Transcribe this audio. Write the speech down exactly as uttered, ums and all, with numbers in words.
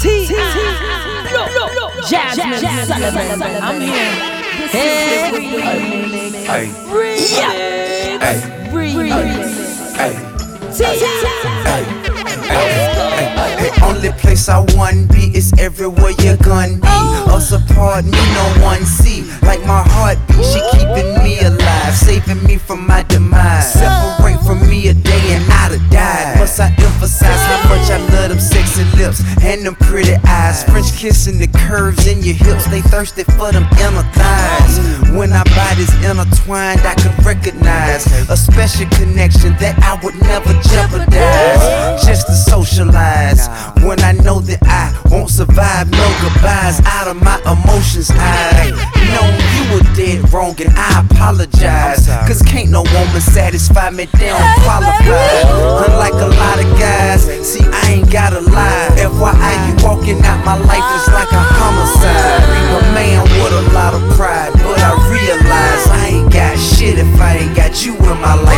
T I Jasmine Sullivan. I'm here. Hey, hey, hey, hey, T hey, hey, the only place I wanna be is everywhere you're gonna be. Us apart, me no one see. Like my heartbeat, she keeping me alive, saving me from my demise. Separate from me a day and I'd have died. Must I emphasize how much I love them sexy lips and them pretty eyes. French kissing the curves in your hips, they thirsty for them inner thighs. When our bodies intertwined, I could recognize a special connection that I would never jeopardize. Just to socialize when I know that I won't survive no goodbyes. Out of my emotions, I know you were dead wrong and I apologize. Cause can't no woman satisfy me, they don't qualify. Unlike a lot of guys, see I ain't gotta lie. F Y I, you walking out my life is like a homicide. A man with a lot of pride, but I realize I ain't got shit if I ain't got you in my life.